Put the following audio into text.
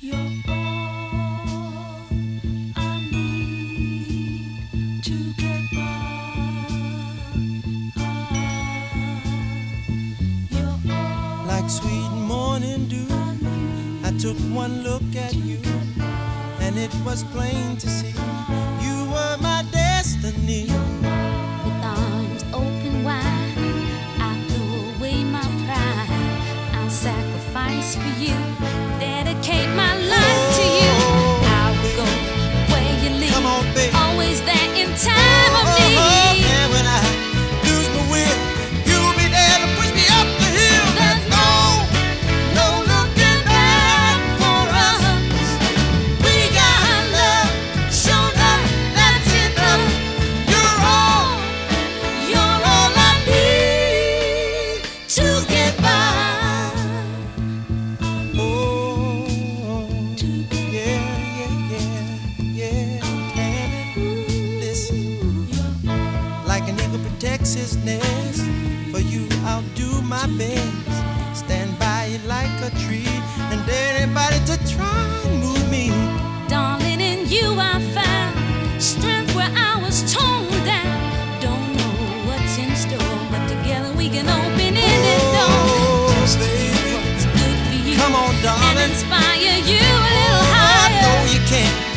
You're all I need to get by. You're all Like sweet morning dew, I took one look at you, and it was plain to see you were my destiny. with arms open wide. I threw away my pride. I'll sacrifice for you, dedicate my life to you. I will go where you lead. Come on, baby. Always there in time of need. And when I lose my will, you'll be there to push me up the hill. There's no looking back for us. We got love, show love, that's enough. You're all I need to get by. Oh, To get yeah. Listen, like an eagle protects his nest, for you I'll do my best. Stand by you like a tree, and dare anybody to try and move me. Darling, in you I found strength where I was torn down. Don't know what's in store, but together we can open any door. Just to do baby. what's good for you Come on, and darling. inspire you a little I higher. know you can.